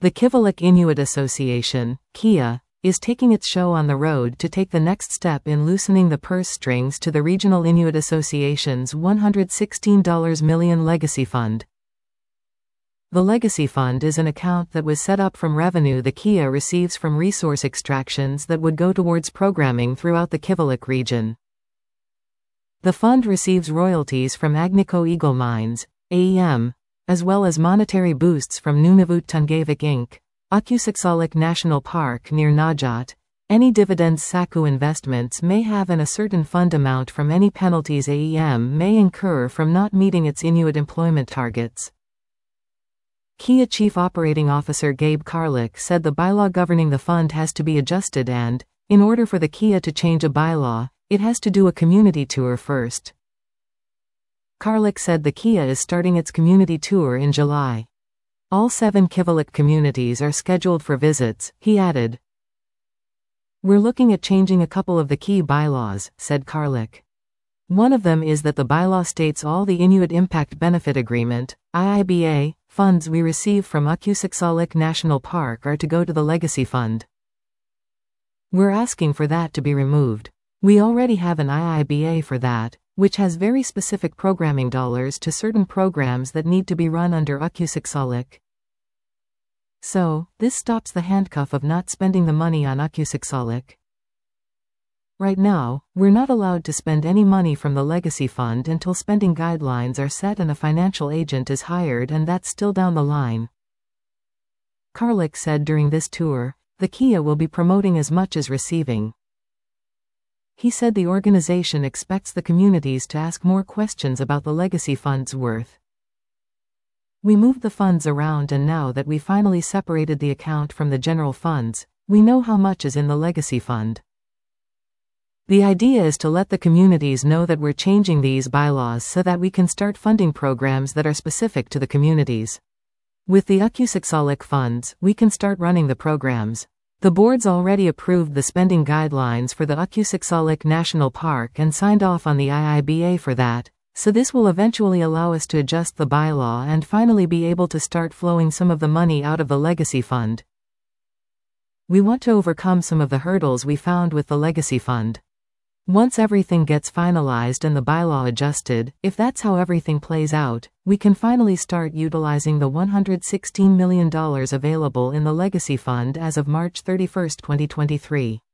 The Kivalliq Inuit Association, KIA, is taking its show on the road to take the next step in loosening the purse strings to the Regional Inuit Association's $116 million Legacy Fund. The Legacy Fund is an account that was set up from revenue the KIA receives from resource extractions that would go towards programming throughout the Kivalliq region. The fund receives royalties from Agnico Eagle Mines, AEM, as well as monetary boosts from Nunavut Tunngavik Inc., Aqusixalik National Park near Najat. Any dividends Saku Investments may have and a certain fund amount from any penalties AEM may incur from not meeting its Inuit employment targets. KIA Chief Operating Officer Gabe Karlik said the bylaw governing the fund has to be adjusted and, in order for the KIA to change a bylaw, it has to do a community tour first. Karlik said the KIA is starting its community tour in July. All 7 Kivalliq communities are scheduled for visits, he added. We're looking at changing a couple of the key bylaws, said Karlik. One of them is that the bylaw states all the Inuit Impact Benefit Agreement, IIBA, funds we receive from Aqusixalik National Park are to go to the Legacy Fund. We're asking for that to be removed. We already have an IIBA for that, which has very specific programming dollars to certain programs that need to be run under Aqusixalik. So, this stops the handcuff of not spending the money on Aqusixalik. Right now, we're not allowed to spend any money from the Legacy Fund until spending guidelines are set and a financial agent is hired, and that's still down the line. Karlik said during this tour, the KIA will be promoting as much as receiving. He said the organization expects the communities to ask more questions about the Legacy Fund's worth. We moved the funds around, and now that we finally separated the account from the general funds, we know how much is in the Legacy Fund. The idea is to let the communities know that we're changing these bylaws so that we can start funding programs that are specific to the communities. With the Aqusixalik funds, we can start running the programs. The board's already approved the spending guidelines for the Aqusixalik National Park and signed off on the IIBA for that, so this will eventually allow us to adjust the bylaw and finally be able to start flowing some of the money out of the Legacy Fund. We want to overcome some of the hurdles we found with the Legacy Fund. Once everything gets finalized and the bylaw adjusted, if that's how everything plays out, we can finally start utilizing the $116 million available in the Legacy Fund as of March 31, 2023.